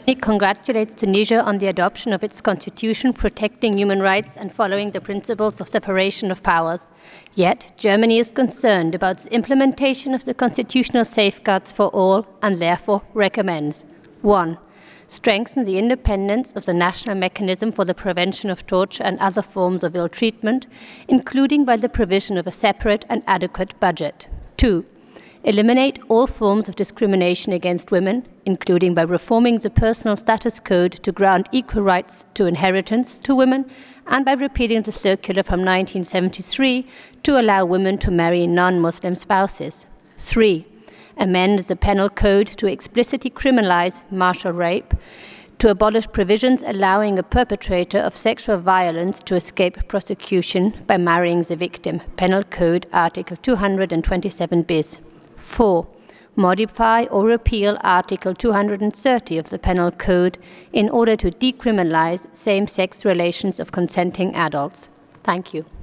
It congratulates Tunisia on the adoption of its constitution protecting human rights and following the principles of separation of powers. Yet, Germany is concerned about the implementation of the constitutional safeguards for all and therefore recommends 1. Strengthen the independence of the national mechanism for the prevention of torture and other forms of ill treatment, including by the provision of a separate and adequate budget. 2. Eliminate all forms of discrimination against women, including by reforming the Personal Status Code to grant equal rights to inheritance to women, and by repealing the circular from 1973 to allow women to marry non-Muslim spouses. 3. Amend the Penal Code to explicitly criminalize martial rape, to abolish provisions allowing a perpetrator of sexual violence to escape prosecution by marrying the victim. Penal Code Article 227 bis. 4. Modify or repeal Article 230 of the Penal Code in order to decriminalize same-sex relations of consenting adults. Thank you.